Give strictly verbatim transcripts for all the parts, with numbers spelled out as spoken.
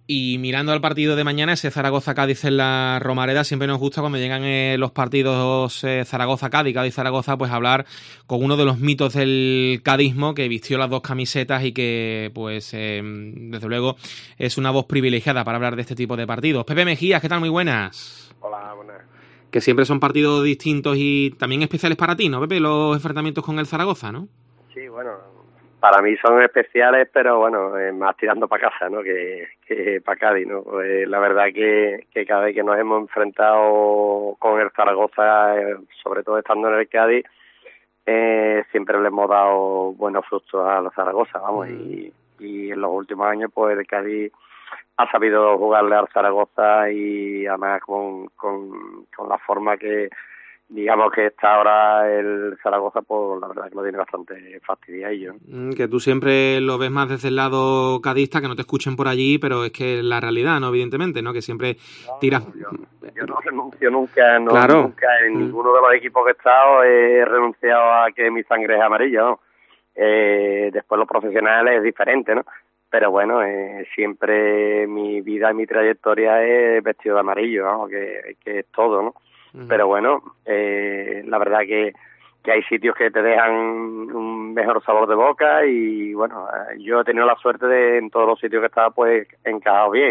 Y mirando al partido de mañana, ese Zaragoza-Cádiz en la Romareda, siempre nos gusta cuando llegan eh, los partidos eh, Zaragoza-Cádiz, Cádiz-Zaragoza, pues hablar con uno de los mitos del cadismo que vistió las dos camisetas y que, pues, eh, desde luego, es una voz privilegiada para hablar de este tipo de partidos. Pepe Mejías, ¿qué tal? Muy buenas. Hola, buenas. Que siempre son partidos distintos y también especiales para ti, ¿no, Pepe? Los enfrentamientos con el Zaragoza, ¿no? Sí, bueno, para mí son especiales, pero bueno, eh, más tirando para casa, ¿no? Que, que para Cádiz, ¿no? Pues la verdad que, que cada vez que nos hemos enfrentado con el Zaragoza, eh, sobre todo estando en el Cádiz, eh, siempre le hemos dado buenos frutos a los Zaragoza, vamos, mm. y, y en los últimos años, pues el Cádiz ha sabido jugarle al Zaragoza y además con, con, con la forma que digamos que está ahora el Zaragoza, pues la verdad que lo tiene bastante fastidiado. Que tú siempre lo ves más desde el lado cadista, que no te escuchen por allí, pero es que la realidad, ¿no? Evidentemente, ¿no? Que siempre no, tiras... No, yo, yo no renuncio nunca, no, claro. nunca en mm. ninguno de los equipos que he estado he renunciado a que mi sangre es amarilla, ¿no? Eh, después los profesionales es diferente, ¿no? Pero bueno, eh, siempre mi vida y mi trayectoria es vestido de amarillo, ¿no? Que, que es todo, ¿no? Pero bueno, eh, la verdad que, que hay sitios que te dejan un mejor sabor de boca y bueno, yo he tenido la suerte de en todos los sitios que estaba pues encajado bien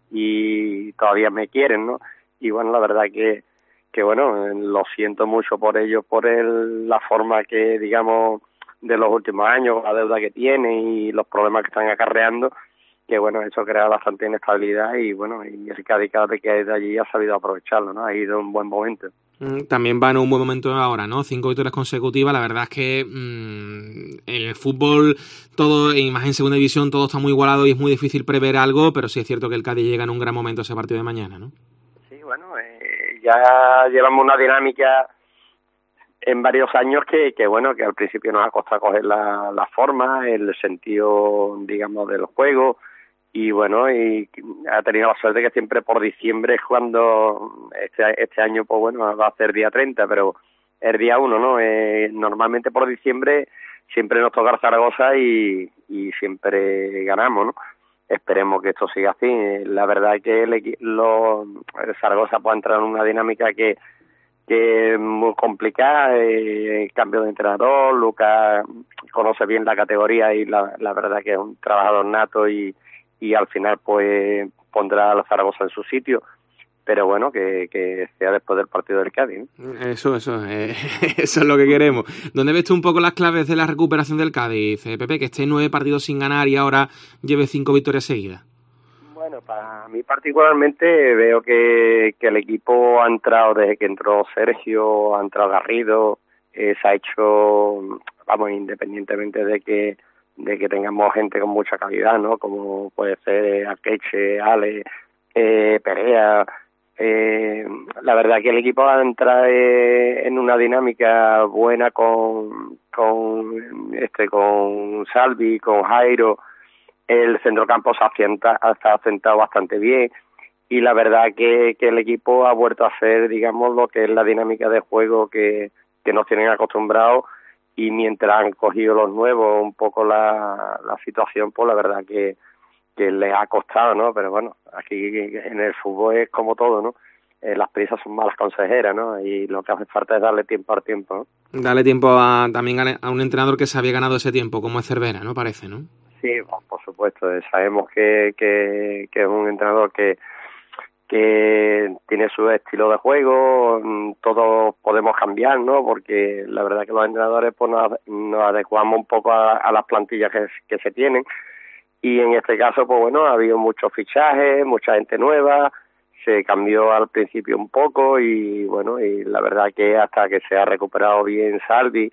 y todavía me quieren, ¿no? Y bueno, la verdad que, que bueno, lo siento mucho por ellos, por el, la forma que digamos de los últimos años, la deuda que tienen y los problemas que están acarreando, que bueno, eso crea bastante inestabilidad y bueno, y el Cádiz cada vez que es de allí ha sabido aprovecharlo, ¿no? Ha ido un buen momento. También va en un buen momento ahora, ¿no? Cinco victorias consecutivas, la verdad es que mmm, en el fútbol todo, y más en segunda división, todo está muy igualado y es muy difícil prever algo, pero sí es cierto que el Cádiz llega en un gran momento a ese partido de mañana, ¿no? Sí, bueno, eh, ya llevamos una dinámica en varios años que, que bueno, que al principio nos ha costado coger la, la forma, el sentido, digamos, del juego. Y bueno, y ha tenido la suerte que siempre por diciembre es cuando este, este año, pues bueno, va a ser día treinta, pero es día uno, ¿no? Eh, normalmente por diciembre siempre nos toca Zaragoza y, y siempre ganamos, ¿no? Esperemos que esto siga así. La verdad es que el, lo, el Zaragoza puede entrar en una dinámica que, que es muy complicada, eh, cambio de entrenador, Lucas conoce bien la categoría y la, la verdad que es un trabajador nato y y al final pues pondrá a la Zaragoza en su sitio, pero bueno, que, que sea después del partido del Cádiz, ¿no? Eso, eso, eh, eso es lo que queremos. ¿Dónde ves tú un poco las claves de la recuperación del Cádiz, eh, Pepe, que esté nueve partidos sin ganar y ahora lleve cinco victorias seguidas? Bueno, para mí particularmente veo que, que el equipo ha entrado desde que entró Sergio, ha entrado Garrido, eh, se ha hecho, vamos, independientemente de que de que tengamos gente con mucha calidad, ¿no? Como puede ser Akeche, Ale, eh, Perea. Eh, la verdad que el equipo va a entrar eh, en una dinámica buena con con este con Salvi, con Jairo. El centrocampo se asienta, está asentado bastante bien y la verdad que, que el equipo ha vuelto a hacer, digamos, lo que es la dinámica de juego que, que nos tienen acostumbrados. Y mientras han cogido los nuevos un poco la, la situación, pues la verdad que, que les ha costado, ¿no? Pero bueno, aquí en el fútbol es como todo, ¿no? Eh, las prisas son malas consejeras, ¿no? Y lo que hace falta es darle tiempo al tiempo, ¿no? Darle tiempo a, también a un entrenador que se había ganado ese tiempo, como es Cervera, ¿no? Parece, ¿no? Sí, pues, por supuesto. Sabemos que, que, que es un entrenador que que tiene su estilo de juego, todos podemos cambiar, ¿no? Porque la verdad que los entrenadores pues nos, nos adecuamos un poco a, a las plantillas que, que se tienen y en este caso pues bueno, ha habido muchos fichajes, mucha gente nueva, se cambió al principio un poco y bueno, y la verdad que hasta que se ha recuperado bien Salvi,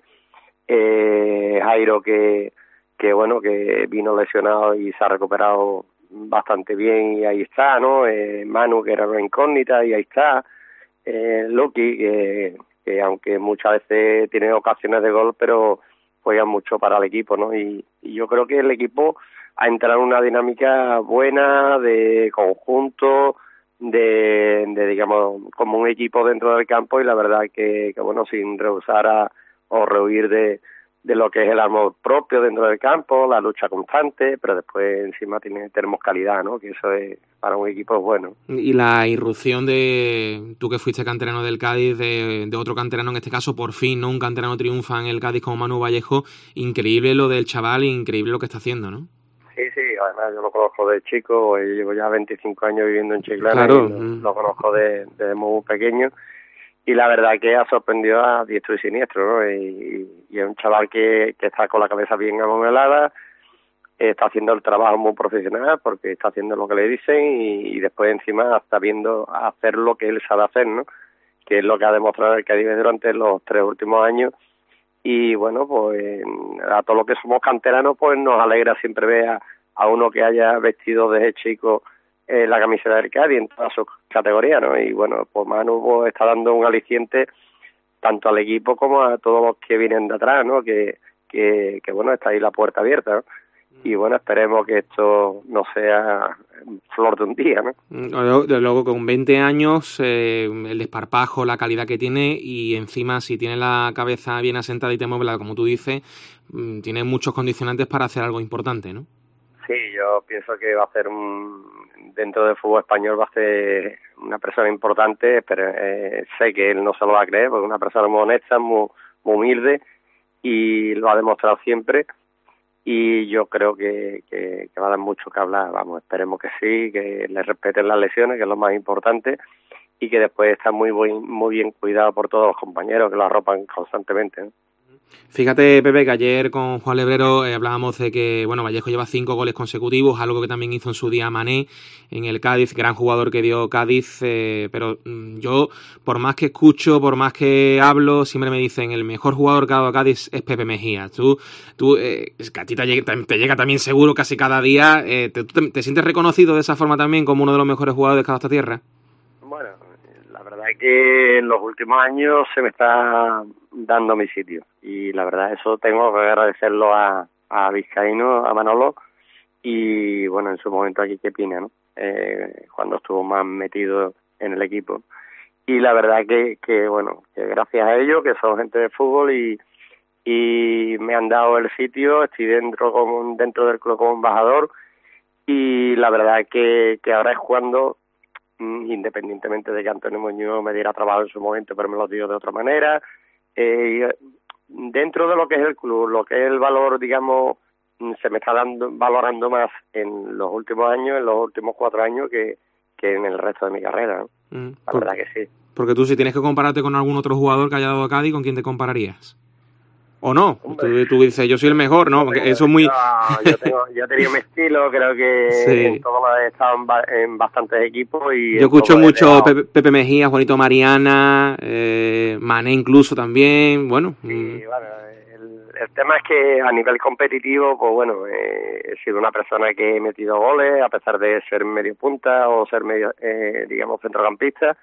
eh, Jairo que, que bueno, que vino lesionado y se ha recuperado bastante bien y ahí está, ¿no? Eh, Manu, que era una incógnita, y ahí está. Eh, Loki, que, que aunque muchas veces tiene ocasiones de gol, pero juega mucho para el equipo, ¿no? Y, y yo creo que el equipo ha entrado en una dinámica buena, de conjunto, de, de digamos, como un equipo dentro del campo y la verdad que, que bueno, sin rehusar a, o rehuir de de lo que es el amor propio dentro del campo, la lucha constante, pero después encima tiene, tenemos calidad, ¿no? Que eso es para un equipo bueno. Y la irrupción de, tú que fuiste canterano del Cádiz, de, de otro canterano en este caso, por fin, ¿no? Un canterano triunfa en el Cádiz como Manu Vallejo, increíble lo del chaval, increíble lo que está haciendo, ¿no? Sí, sí, además yo lo conozco de chico, llevo ya veinticinco años viviendo en Chiclana, claro. y lo, lo conozco desde de muy pequeño. Y la verdad que ha sorprendido a diestro y siniestro, ¿no? Y, y es un chaval que, que está con la cabeza bien amomelada, está haciendo el trabajo muy profesional porque está haciendo lo que le dicen y, y después encima está viendo hacer lo que él sabe hacer, ¿no? Que es lo que ha demostrado el Cádiz durante los tres últimos años. Y bueno, pues a todos los que somos canteranos, pues nos alegra siempre ver a, a uno que haya vestido desde chico Eh, la camiseta del Cádiz en todas sus categorías, ¿no? Y bueno, pues Manu pues, está dando un aliciente tanto al equipo como a todos los que vienen de atrás, ¿no? Que, que, que bueno, está ahí la puerta abierta, ¿no? Y bueno, esperemos que esto no sea flor de un día, ¿no? Desde luego, con veinte años, eh, el desparpajo, la calidad que tiene y encima si tiene la cabeza bien asentada y te mueve, como tú dices, tiene muchos condicionantes para hacer algo importante, ¿no? Sí, yo pienso que va a ser un, dentro del fútbol español va a ser una persona importante, pero eh, sé que él no se lo va a creer, porque es una persona muy honesta, muy, muy humilde y lo ha demostrado siempre y yo creo que, que, que va a dar mucho que hablar, vamos, esperemos que sí, que le respeten las lesiones, que es lo más importante y que después está muy, muy, muy bien cuidado por todos los compañeros que lo arropan constantemente, ¿no? Fíjate, Pepe, que ayer con Juan Lebrero eh, hablábamos de que, bueno, Vallejo lleva cinco goles consecutivos, algo que también hizo en su día Mané en el Cádiz, gran jugador que dio Cádiz, eh, pero mm, yo, por más que escucho, por más que hablo, siempre me dicen, el mejor jugador que ha dado Cádiz es Pepe Mejía. Tú, tú eh, es que a ti te llega, te llega también seguro casi cada día, eh, te, te, ¿te sientes reconocido de esa forma también como uno de los mejores jugadores que ha dado esta tierra? Bueno, la verdad es que en los últimos años se me está dando mi sitio y la verdad eso tengo que agradecerlo a, a Vizcaíno, a Manolo y bueno, en su momento aquí que Pina, ¿no? Eh, cuando estuvo más metido en el equipo y la verdad que, que bueno, que gracias a ellos, que son gente de fútbol y y me han dado el sitio, estoy dentro como dentro del club como embajador y la verdad que, que ahora es cuando independientemente de que Antonio Muñoz me diera trabajo en su momento, pero me lo dio de otra manera. Eh, dentro de lo que es el club, lo que es el valor, digamos, se me está dando valorando más en los últimos años, en los últimos cuatro años, que, que en el resto de mi carrera, ¿no? Mm, La por, verdad que sí. Porque tú, si tienes que compararte con algún otro jugador que haya dado a Cádiz, ¿con quién te compararías? ¿O no? Tú, tú dices, yo soy el mejor, ¿no? Porque eso es muy... No, yo, tengo, yo he tenido mi estilo, creo que sí. En todos los he estado en, ba en bastantes equipos y... Yo escucho mucho Pepe, Pepe Mejía, Juanito Mariana, eh, Mané incluso también, bueno... Sí, mm. bueno, el, el tema es que a nivel competitivo, pues bueno, eh, he sido una persona que he metido goles, a pesar de ser medio punta o ser medio, eh, digamos, centrocampista,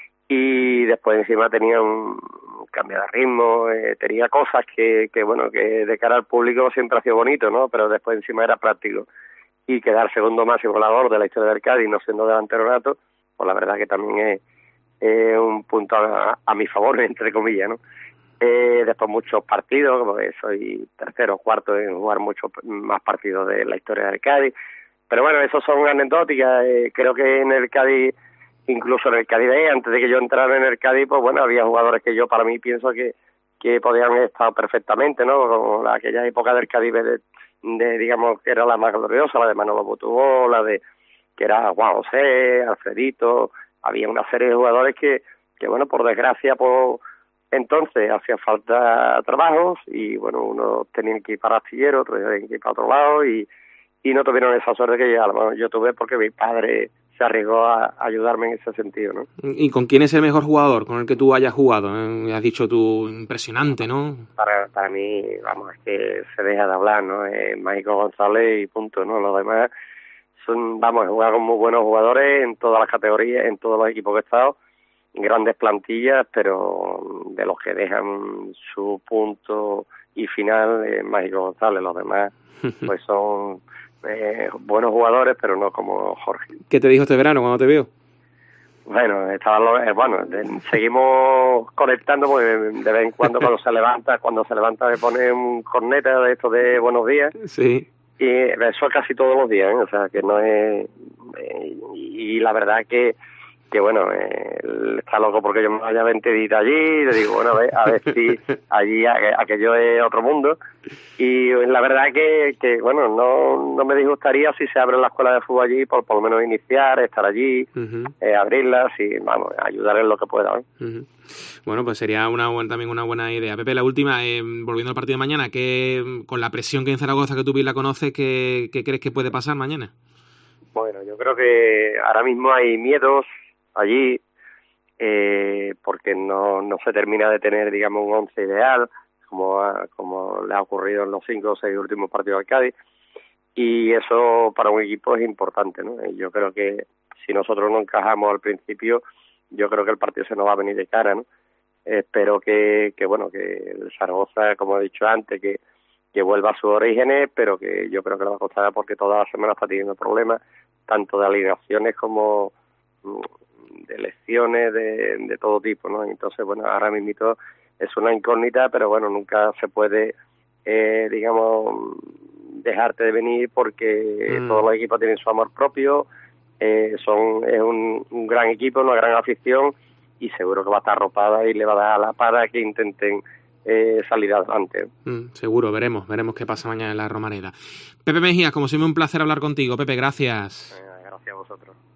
y después encima tenía un cambio de ritmo, eh, tenía cosas que, que, bueno, que de cara al público siempre ha sido bonito, ¿no? Pero después encima era práctico. Y quedar segundo máximo goleador de la historia del Cádiz, no siendo delantero nato, pues la verdad que también es, es un punto a, a mi favor, entre comillas, ¿no? Eh, después muchos partidos, como que soy tercero o cuarto en jugar muchos más partidos de la historia del Cádiz. Pero bueno, esos son anecdóticas. Eh, creo que en el Cádiz... Incluso en el Cádiz, antes de que yo entrara en el Cádiz, pues bueno, había jugadores que yo para mí pienso que, que podían estar perfectamente, ¿no? Como la, aquella época del Cádiz, de, de, digamos, que era la más gloriosa, la de Manolo Botubó, la de, que era Juan José, Alfredito, había una serie de jugadores que, que bueno, por desgracia, pues entonces hacía falta trabajos y bueno, unos tenían que ir para astillero, otros tenían que ir para otro lado y, y no tuvieron esa suerte que yo, yo tuve porque mi padre se arriesgó a ayudarme en ese sentido, ¿no? ¿Y con quién es el mejor jugador con el que tú hayas jugado? ¿Eh? Has dicho tú, impresionante, ¿no? Para para mí, vamos, es que se deja de hablar, ¿no? Es Mágico González y punto, ¿no? Los demás son, vamos, he jugado con muy buenos jugadores en todas las categorías, en todos los equipos que he estado, grandes plantillas, pero de los que dejan su punto y final es Mágico González. Los demás, pues son... Eh, buenos jugadores, pero no como Jorge. ¿Qué te dijo este verano cuando te vio? Bueno, estaban los, eh, bueno, de, seguimos conectando porque de vez en cuando cuando se levanta, cuando se levanta me pone un corneta de estos de buenos días. Sí. Y eso es casi todos los días, ¿eh? O sea, que no es... Eh, y, y la verdad que, que bueno, eh, él está loco porque yo me vaya veinte días allí, le digo, bueno, a ver, a ver si allí aquello es otro mundo. Y la verdad que, que bueno, no, no me disgustaría si se abre la escuela de fútbol allí, por por lo menos iniciar, estar allí, uh-huh. eh, abrirlas y, vamos, ayudar en lo que pueda, ¿eh? Uh-huh. Bueno, pues sería una buena, también una buena idea. Pepe, la última, eh, volviendo al partido de mañana, que con la presión que hay en Zaragoza, que tú bien la conoces, ¿qué, qué crees que puede pasar mañana? Bueno, yo creo que ahora mismo hay miedos allí, eh, porque no, no se termina de tener, digamos, un once ideal, como, ha, como le ha ocurrido en los cinco o seis últimos partidos al Cádiz, y eso para un equipo es importante, ¿no? Y yo creo que si nosotros no encajamos al principio, yo creo que el partido se nos va a venir de cara, ¿no? Espero que, que bueno, que el Zaragoza, como he dicho antes, que, que vuelva a sus orígenes, pero que yo creo que le va a costar porque toda la semana está teniendo problemas, tanto de alineaciones como de lesiones de, de todo tipo, ¿no? Entonces, bueno, ahora mismo es una incógnita, pero bueno, nunca se puede, eh, digamos, dejarte de venir porque mm. todos los equipos tienen su amor propio, eh, son es un, un gran equipo, una gran afición y seguro que va a estar arropada y le va a dar a la para que intenten eh, salir adelante. Mm, seguro, veremos, veremos qué pasa mañana en la Romareda. Pepe Mejías, como siempre un placer hablar contigo. Pepe, gracias. Eh, gracias a vosotros.